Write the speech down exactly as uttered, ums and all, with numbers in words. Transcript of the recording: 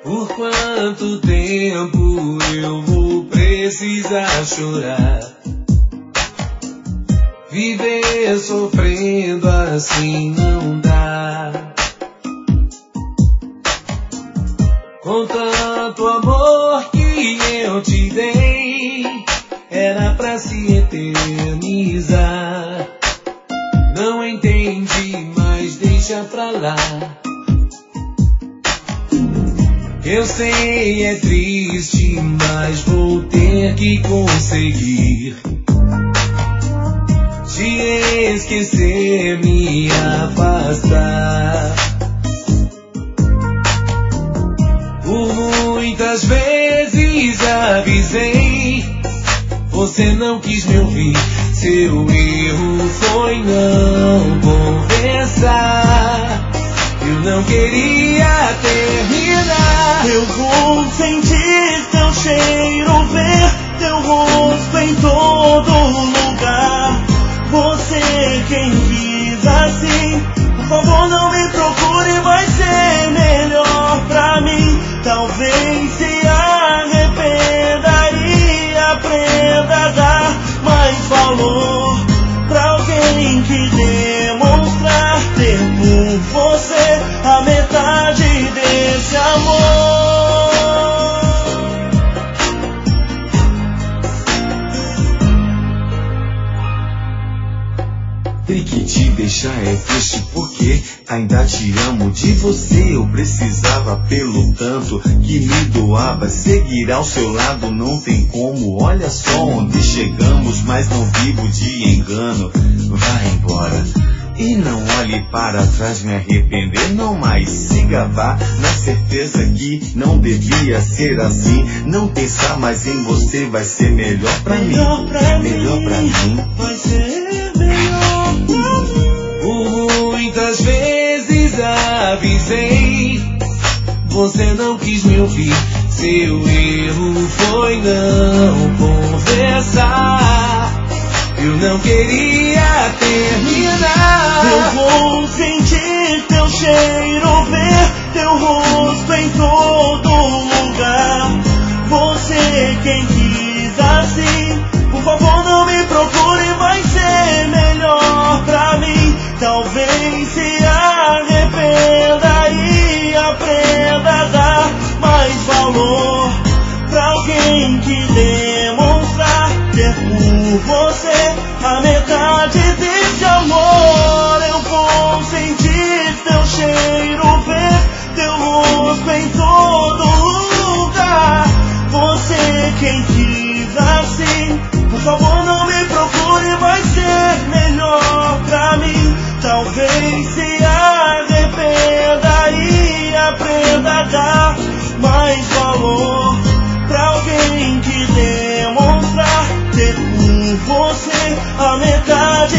Por quanto tempo eu vou precisar chorar? Viver sofrendo assim não dá. Com tanto amor que eu te dei, era pra se eternizar. Não entendi, mas deixa pra lá. Eu sei, é triste, mas vou ter que conseguir te esquecer, me afastar. Por muitas vezes avisei, você não quis me ouvir. Seu erro foi não conversar. Eu não queria terminar. Eu vou sentir teu cheiro, ver teu rosto em todo lugar. Você quem quis assim, por favor não me procure, vai ser melhor pra mim. Talvez se arrependa e aprenda a dar mais valor pra alguém que demonstrar ter por você a metade desse amor. Tem que te deixar é triste porque ainda te amo. De você eu precisava pelo tanto que me doava. Seguir ao seu lado não tem como. Olha só onde chegamos, mas não vivo de engano. Vai embora e não olhe para trás, me arrepender não mais. Siga, vá na certeza que não devia ser assim. Não pensar mais em você vai ser melhor pra mim. Melhor pra Melhor pra mim. Vai ser melhor pra mim. Por muitas vezes avisei, você não quis me ouvir. Seu erro foi não conversar. Eu não queria terminar. Eu vou sentir teu cheiro, ver teu rosto em todo lugar. Você quem quis assim, por favor não me procure, vai ser melhor pra mim. Talvez se arrependa e aprenda a dar mais valor pra alguém que demonstrar ter por você a metade desse amor. Eu vou sentir teu cheiro, ver teu rosto em todo lugar. Você quem quis assim, por favor não me procure, vai ser melhor pra mim. Talvez se arrependa e aprenda a dar mais valor pra alguém que demonstrar ter por você a metade